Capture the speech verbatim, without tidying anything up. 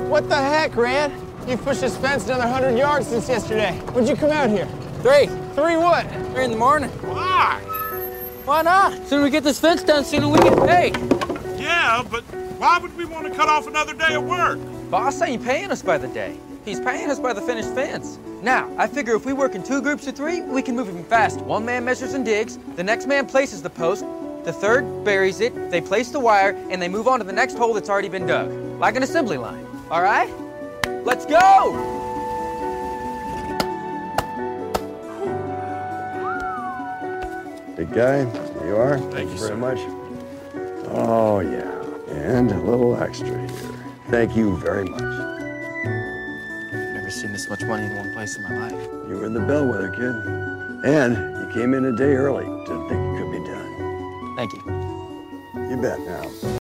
What the heck, Rand? You've pushed this fence another hundred yards since yesterday. When'd you come out here? Three. Three what? Three in the morning. Why? Why not? Sooner we get this fence done, sooner we get paid. Yeah, but why would we want to cut off another day of work? Boss ain't paying us by the day. He's paying us by the finished fence. Now, I figure if we work in two groups of three, we can move him fast. One man measures and digs, the next man places the post, the third buries it, they place the wire, and they move on to the next hole that's already been dug. Like an assembly line. All right? Let's go! Big guy, there you are. Thank, Thank you very sir. much. Oh, yeah. And a little extra here. Thank you very much. Never seen this much money in one place in my life. You were in the bellwether, kid. And you came in a day early. Didn't think it could be done. Thank you. You bet now.